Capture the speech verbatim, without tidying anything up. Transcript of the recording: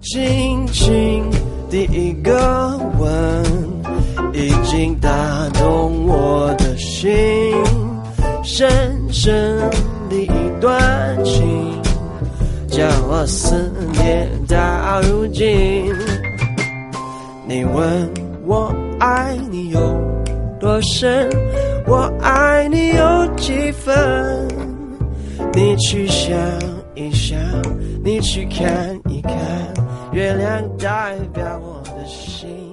轻轻第一个吻已经打动我的心，深深的一段情将我思念到如今。你问我爱你有多深，我爱你有几分，你去想一想，你去看一看，月亮代表我的心。